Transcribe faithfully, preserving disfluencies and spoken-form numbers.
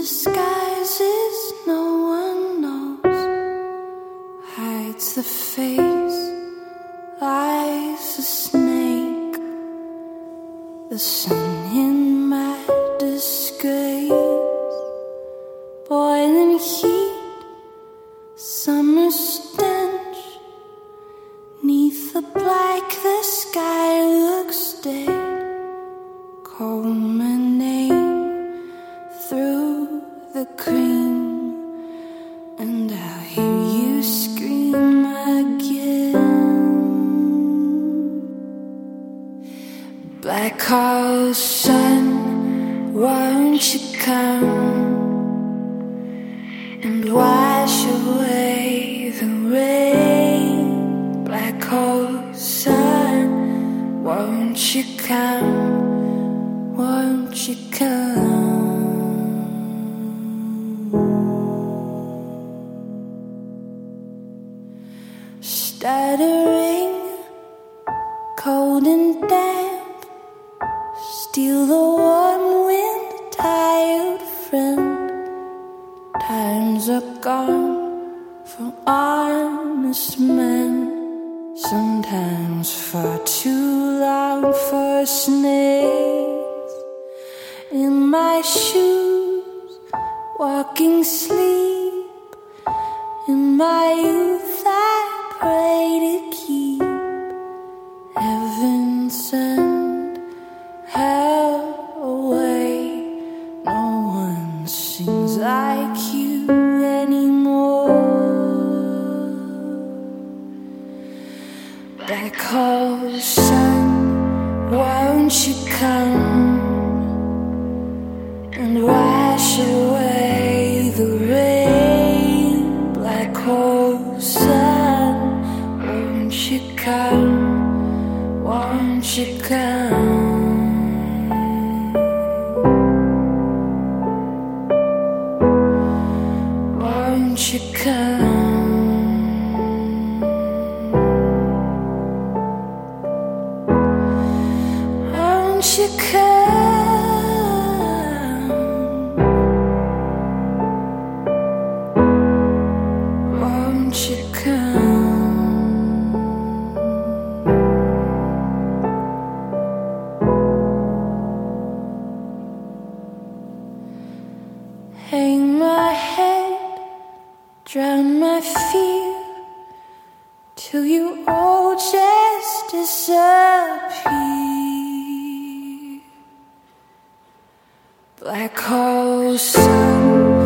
disguises no one knows, hides the face, lies a snake. The sun in my disgrace, boiling heat, summer stench. Neath the black the sky looks dead. Call my name through the cream, and I'll hear you scream again. Black hole sun, won't you come and wash away the rain? Black hole sun, won't you come? Won't you come? Stuttering, cold and damp, steal the warm wind, tired friend. Times are gone for honest men, sometimes far too long for snakes. In my shoes, walking sleep. In my youth I pray to keep heaven send hell away. No one sings like you anymore. Black hole sun, won't you come and wash away the rain? Black hole sun, won't you come? Won't you come? Won't you come? Won't you come? Won't you come? Hang my head, drown my fear, till you all just disappear. Black hole sun,